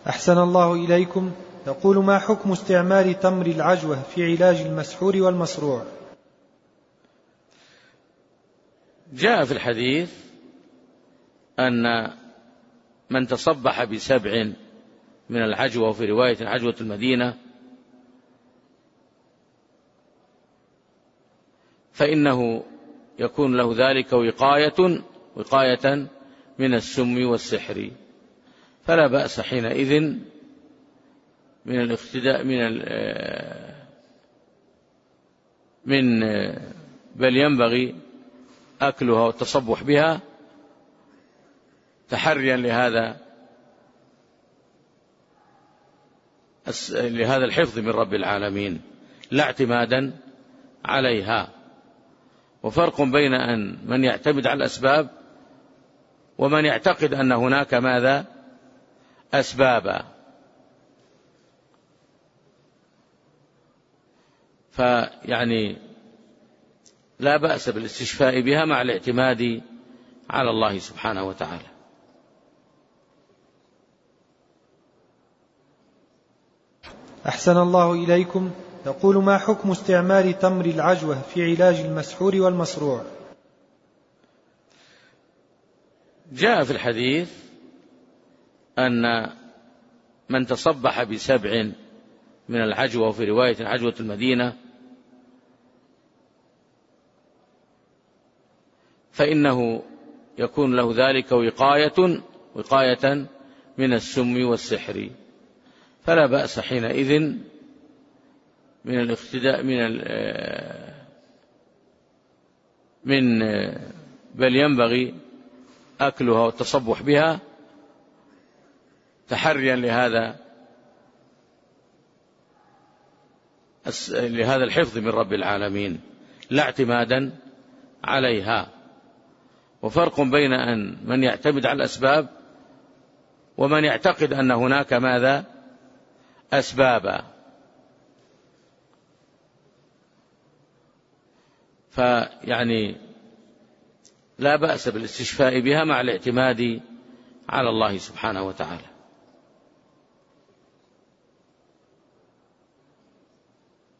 أحسن الله إليكم. يقول: ما حكم استعمال تمر العجوة في علاج المسحور والمصروع؟ جاء في الحديث أن من تصبح ب7 من العجوة، وفي رواية عجوة المدينة، فإنه يكون له ذلك وقاية من السم والسحر، فلا بأس حينئذ من الاقتداء بل ينبغي أكلها والتصبح بها تحريا لهذا الحفظ من رب العالمين، لا اعتمادا عليها. وفرق بين من يعتمد على الأسباب ومن يعتقد أن هناك ماذا؟ أسبابا. فيعني لا بأس بالاستشفاء بها مع الاعتماد على الله سبحانه وتعالى. أحسن الله إليكم. يقول: ما حكم استعمال تمر العجوة في علاج المسحور والمصروع؟ جاء في الحديث أن من تصبح ب7 من العجوة، وفي رواية عجوة المدينة، فإنه يكون له ذلك وقاية من السم والسحر، فلا بأس حينئذ من الاقتداء بل ينبغي أكلها والتصبح بها تحريا لهذا الحفظ من رب العالمين، لا اعتمادا عليها. وفرق بين من يعتمد على الأسباب ومن يعتقد أن هناك ماذا؟ أسبابا. فيعني لا بأس بالاستشفاء بها مع الاعتماد على الله سبحانه وتعالى.